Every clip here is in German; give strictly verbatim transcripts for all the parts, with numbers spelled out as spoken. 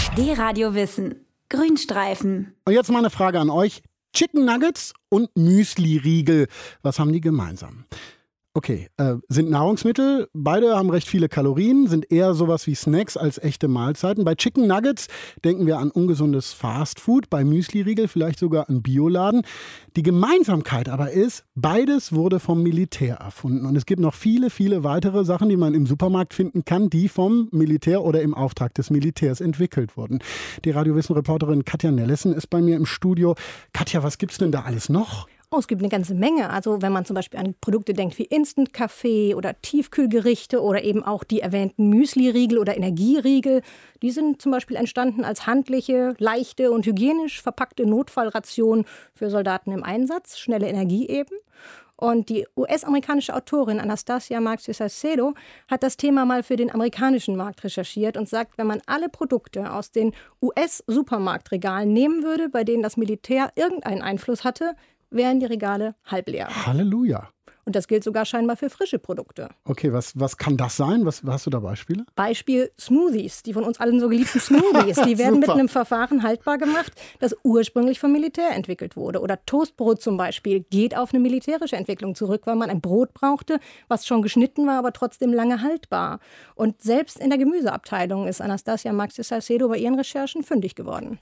D-Radio Wissen. Grünstreifen. Und jetzt mal eine Frage an euch. Chicken Nuggets und Müsli-Riegel. Was haben die gemeinsam? Okay, äh, sind Nahrungsmittel, beide haben recht viele Kalorien, sind eher sowas wie Snacks als echte Mahlzeiten. Bei Chicken Nuggets denken wir an ungesundes Fastfood, bei Müsli-Riegel vielleicht sogar an Bioladen. Die Gemeinsamkeit aber ist, beides wurde vom Militär erfunden. Und es gibt noch viele, viele weitere Sachen, die man im Supermarkt finden kann, die vom Militär oder im Auftrag des Militärs entwickelt wurden. Die Radiowissen-Reporterin Katja Nellessen ist bei mir im Studio. Katja, was gibt's denn da alles noch? Oh, es gibt eine ganze Menge. Also wenn man zum Beispiel an Produkte denkt wie Instant-Kaffee oder Tiefkühlgerichte oder eben auch die erwähnten Müsli-Riegel oder Energieriegel. Die sind zum Beispiel entstanden als handliche, leichte und hygienisch verpackte Notfallrationen für Soldaten im Einsatz. Schnelle Energie eben. Und die U S-amerikanische Autorin Anastasia Marx-Salcedo hat das Thema mal für den amerikanischen Markt recherchiert und sagt, wenn man alle Produkte aus den U S-Supermarktregalen nehmen würde, bei denen das Militär irgendeinen Einfluss hatte, wären die Regale halb leer. Halleluja. Und das gilt sogar scheinbar für frische Produkte. Okay, was, was kann das sein? Was, hast du da Beispiele? Beispiel Smoothies, die von uns allen so geliebten Smoothies. Die werden mit einem Verfahren haltbar gemacht, das ursprünglich vom Militär entwickelt wurde. Oder Toastbrot zum Beispiel geht auf eine militärische Entwicklung zurück, weil man ein Brot brauchte, was schon geschnitten war, aber trotzdem lange haltbar. Und selbst in der Gemüseabteilung ist Anastasia Marx-Salcedo bei ihren Recherchen fündig geworden.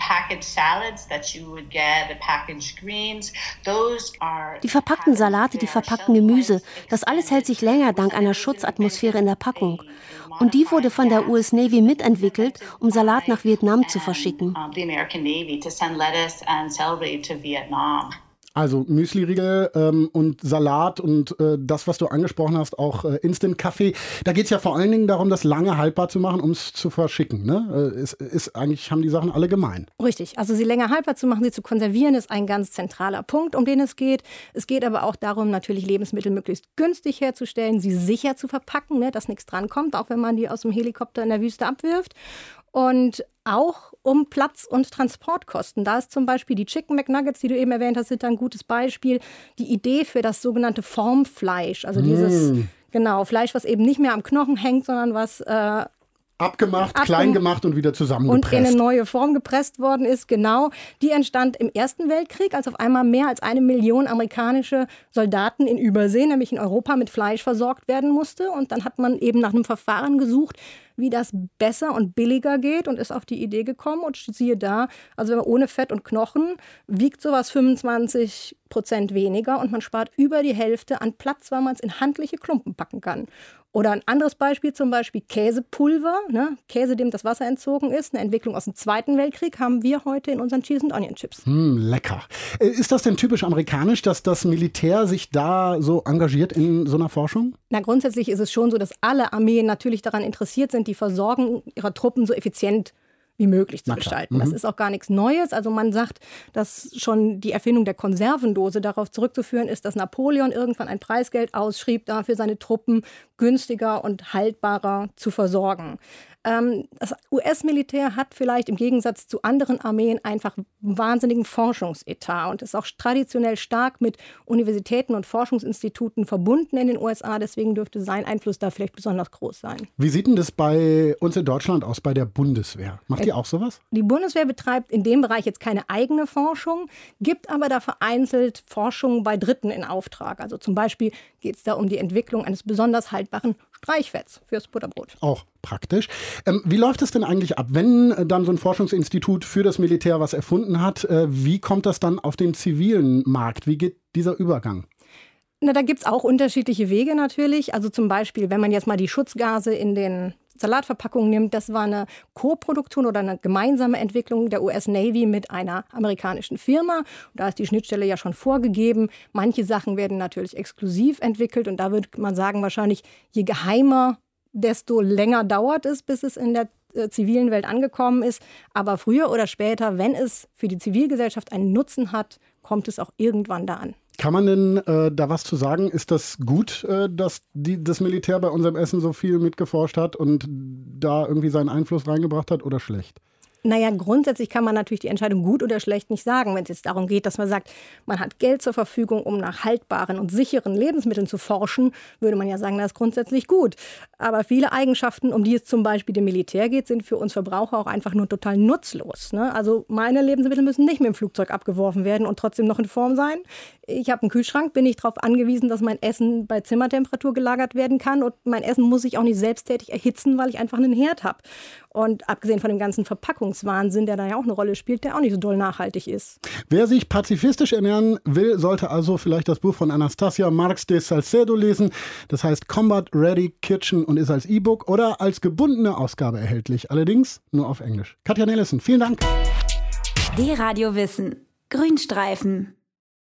Die verpackten Salate, die verpackten Gemüse, das alles hält sich länger dank einer Schutzatmosphäre in der Packung. Und die wurde von der U S Navy mitentwickelt, um Salat nach Vietnam zu verschicken. Also Müsli-Riegel ähm, und Salat und äh, das, was du angesprochen hast, auch äh, Instant-Kaffee. Da geht es ja vor allen Dingen darum, das lange haltbar zu machen, um es zu verschicken. Ne? Äh, ist, ist, eigentlich haben die Sachen alle gemein. Richtig, also sie länger haltbar zu machen, sie zu konservieren, ist ein ganz zentraler Punkt, um den es geht. Es geht aber auch darum, natürlich Lebensmittel möglichst günstig herzustellen, sie sicher zu verpacken, ne, dass nichts drankommt, auch wenn man die aus dem Helikopter in der Wüste abwirft. Und auch um Platz- und Transportkosten. Da ist zum Beispiel die Chicken McNuggets, die du eben erwähnt hast, sind da ein gutes Beispiel. Die Idee für das sogenannte Formfleisch, also dieses mm. genau Fleisch, was eben nicht mehr am Knochen hängt, sondern was äh, Abgemacht, Abgem- klein gemacht und wieder zusammengepresst. Und in eine neue Form gepresst worden ist, genau. Die entstand im Ersten Weltkrieg, als auf einmal mehr als eine Million amerikanische Soldaten in Übersee, nämlich in Europa, mit Fleisch versorgt werden musste. Und dann hat man eben nach einem Verfahren gesucht, wie das besser und billiger geht und ist auf die Idee gekommen. Und siehe da, also ohne Fett und Knochen wiegt sowas fünfundzwanzig Prozent weniger und man spart über die Hälfte an Platz, weil man es in handliche Klumpen packen kann. Oder ein anderes Beispiel, zum Beispiel Käsepulver, ne? Käse, dem das Wasser entzogen ist, eine Entwicklung aus dem Zweiten Weltkrieg, haben wir heute in unseren Cheese and Onion Chips. Mm, lecker. Ist das denn typisch amerikanisch, dass das Militär sich da so engagiert in so einer Forschung? Na, grundsätzlich ist es schon so, dass alle Armeen natürlich daran interessiert sind, die Versorgung ihrer Truppen so effizient wie möglich zu gestalten. Mhm. Das ist auch gar nichts Neues. Also man sagt, dass schon die Erfindung der Konservendose darauf zurückzuführen ist, dass Napoleon irgendwann ein Preisgeld ausschrieb, dafür seine Truppen günstiger und haltbarer zu versorgen. Ähm, das U S-Militär hat vielleicht im Gegensatz zu anderen Armeen einfach einen wahnsinnigen Forschungsetat und ist auch traditionell stark mit Universitäten und Forschungsinstituten verbunden in den U S A. Deswegen dürfte sein Einfluss da vielleicht besonders groß sein. Wie sieht denn das bei uns in Deutschland aus, bei der Bundeswehr? Macht die auch sowas? Die Bundeswehr betreibt in dem Bereich jetzt keine eigene Forschung, gibt aber da vereinzelt Forschung bei Dritten in Auftrag. Also zum Beispiel geht es da um die Entwicklung eines besonders haltbaren Streichfetts fürs Butterbrot. Auch praktisch. Ähm, wie läuft das denn eigentlich ab, wenn äh, dann so ein Forschungsinstitut für das Militär was erfunden hat? Äh, wie kommt das dann auf den zivilen Markt? Wie geht dieser Übergang? Na, da gibt es auch unterschiedliche Wege natürlich. Also zum Beispiel, wenn man jetzt mal die Schutzgase in den Salatverpackungen nimmt, das war eine Co-Produktion oder eine gemeinsame Entwicklung der U S Navy mit einer amerikanischen Firma. Und da ist die Schnittstelle ja schon vorgegeben. Manche Sachen werden natürlich exklusiv entwickelt und da würde man sagen, wahrscheinlich je geheimer, desto länger dauert es, bis es in der äh, zivilen Welt angekommen ist. Aber früher oder später, wenn es für die Zivilgesellschaft einen Nutzen hat, kommt es auch irgendwann da an. Kann man denn äh, da was zu sagen? Ist das gut, äh, dass die, das Militär bei unserem Essen so viel mitgeforscht hat und da irgendwie seinen Einfluss reingebracht hat oder schlecht? Naja, grundsätzlich kann man natürlich die Entscheidung gut oder schlecht nicht sagen. Wenn es jetzt darum geht, dass man sagt, man hat Geld zur Verfügung, um nach haltbaren und sicheren Lebensmitteln zu forschen, würde man ja sagen, das ist grundsätzlich gut. Aber viele Eigenschaften, um die es zum Beispiel dem Militär geht, sind für uns Verbraucher auch einfach nur total nutzlos. Ne? Also meine Lebensmittel müssen nicht mit dem Flugzeug abgeworfen werden und trotzdem noch in Form sein. Ich habe einen Kühlschrank, bin ich darauf angewiesen, dass mein Essen bei Zimmertemperatur gelagert werden kann. Und mein Essen muss sich auch nicht selbsttätig erhitzen, weil ich einfach einen Herd habe. Und abgesehen von dem ganzen Verpackungswahnsinn, der da ja auch eine Rolle spielt, der auch nicht so doll nachhaltig ist. Wer sich pazifistisch ernähren will, sollte also vielleicht das Buch von Anastasia Marx de Salcedo lesen. Das heißt Combat Ready Kitchen und ist als E-Book oder als gebundene Ausgabe erhältlich. Allerdings nur auf Englisch. Katja Nelissen, vielen Dank. D-Radio Wissen. Grünstreifen.